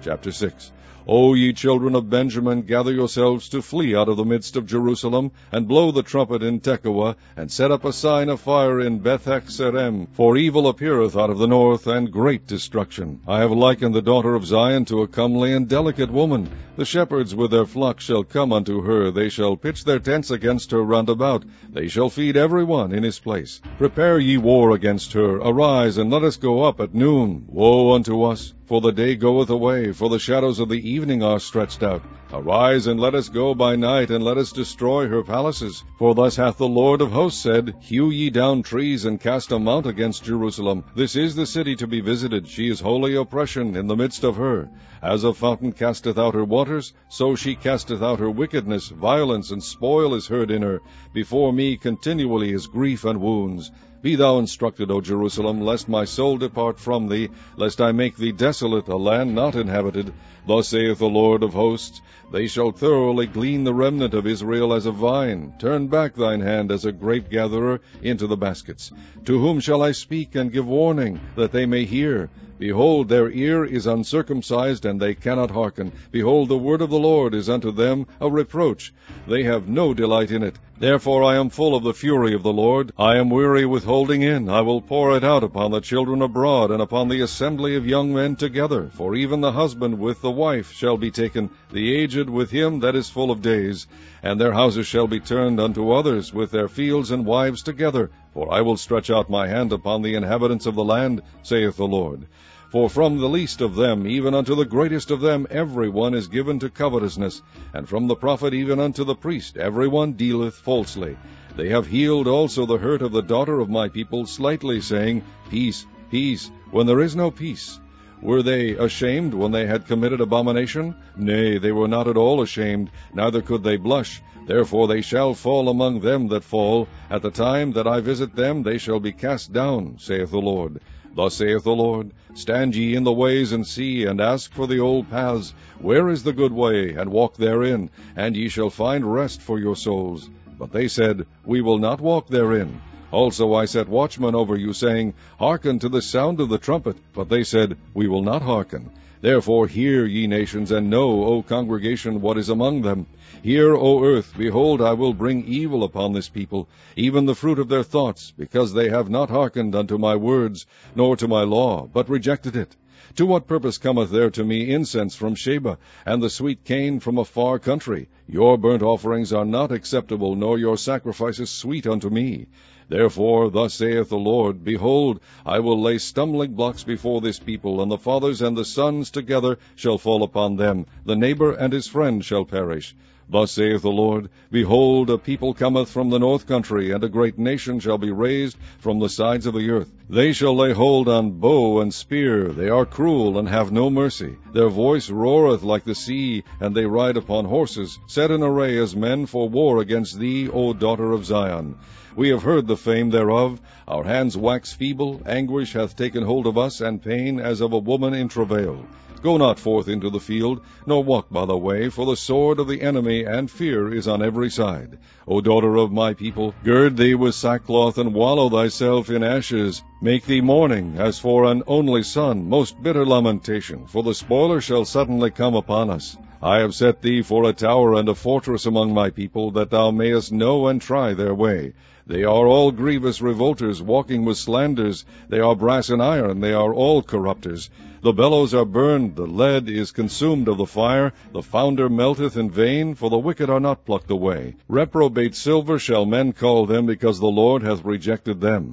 Chapter 6. O ye children of Benjamin, gather yourselves to flee out of the midst of Jerusalem, and blow the trumpet in Tekoa, and set up a sign of fire in Bethhaccerem, for evil appeareth out of the north, and great destruction. I have likened the daughter of Zion to a comely and delicate woman. The shepherds with their flocks shall come unto her, they shall pitch their tents against her round about, they shall feed every one in his place. Prepare ye war against her, arise, and let us go up at noon. Woe unto us! For the day goeth away, for the shadows of the evening are stretched out. Arise, and let us go by night, and let us destroy her palaces. For thus hath the Lord of hosts said, Hew ye down trees, and cast a mount against Jerusalem. This is the city to be visited, she is holy oppression in the midst of her. As a fountain casteth out her waters, so she casteth out her wickedness, violence and spoil is heard in her. Before me continually is grief and wounds. Be thou instructed, O Jerusalem, lest my soul depart from thee, lest I make thee desolate, a land not inhabited. Thus saith the Lord of hosts, They shall thoroughly glean the remnant of Israel as a vine. Turn back thine hand as a grape-gatherer into the baskets. To whom shall I speak and give warning, that they may hear? Behold, their ear is uncircumcised, and they cannot hearken. Behold, the word of the Lord is unto them a reproach. They have no delight in it. Therefore I am full of the fury of the Lord. I am weary with holding in. I will pour it out upon the children abroad, and upon the assembly of young men together. For even the husband with the wife shall be taken, the aged with him that is full of days. And their houses shall be turned unto others, with their fields and wives together. For I will stretch out my hand upon the inhabitants of the land, saith the Lord. For from the least of them even unto the greatest of them every one is given to covetousness, and from the prophet even unto the priest every one dealeth falsely. They have healed also the hurt of the daughter of my people slightly, saying, Peace, peace, when there is no peace. Were they ashamed when they had committed abomination? Nay, they were not at all ashamed, neither could they blush. Therefore they shall fall among them that fall. At the time that I visit them they shall be cast down, saith the Lord. Thus saith the Lord, Stand ye in the ways, and see, and ask for the old paths, where is the good way, and walk therein, and ye shall find rest for your souls. But they said, We will not walk therein. Also I set watchmen over you, saying, Hearken to the sound of the trumpet. But they said, We will not hearken. Therefore hear, ye nations, and know, O congregation, what is among them. Hear, O earth, behold, I will bring evil upon this people, even the fruit of their thoughts, because they have not hearkened unto my words, nor to my law, but rejected it. To what purpose cometh there to me incense from Sheba, and the sweet cane from a far country? Your burnt offerings are not acceptable, nor your sacrifices sweet unto me. Therefore, thus saith the Lord, Behold, I will lay stumbling blocks before this people, and the fathers and the sons together shall fall upon them. The neighbor and his friend shall perish. Thus saith the Lord, Behold, a people cometh from the north country, and a great nation shall be raised from the sides of the earth. They shall lay hold on bow and spear. They are cruel, and have no mercy. Their voice roareth like the sea, and they ride upon horses, set in array as men for war against thee, O daughter of Zion. We have heard the fame thereof. Our hands wax feeble, anguish hath taken hold of us, and pain as of a woman in travail. Go not forth into the field, nor walk by the way, for the sword of the enemy and fear is on every side. O daughter of my people, gird thee with sackcloth, and wallow thyself in ashes. Make thee mourning, as for an only son, most bitter lamentation, for the spoiler shall suddenly come upon us. I have set thee for a tower and a fortress among my people, that thou mayest know and try their way. They are all grievous revolters, walking with slanders. They are brass and iron, they are all corrupters. The bellows are burned, the lead is consumed of the fire, the founder melteth in vain, for the wicked are not plucked away. Reprobate silver shall men call them, because the Lord hath rejected them.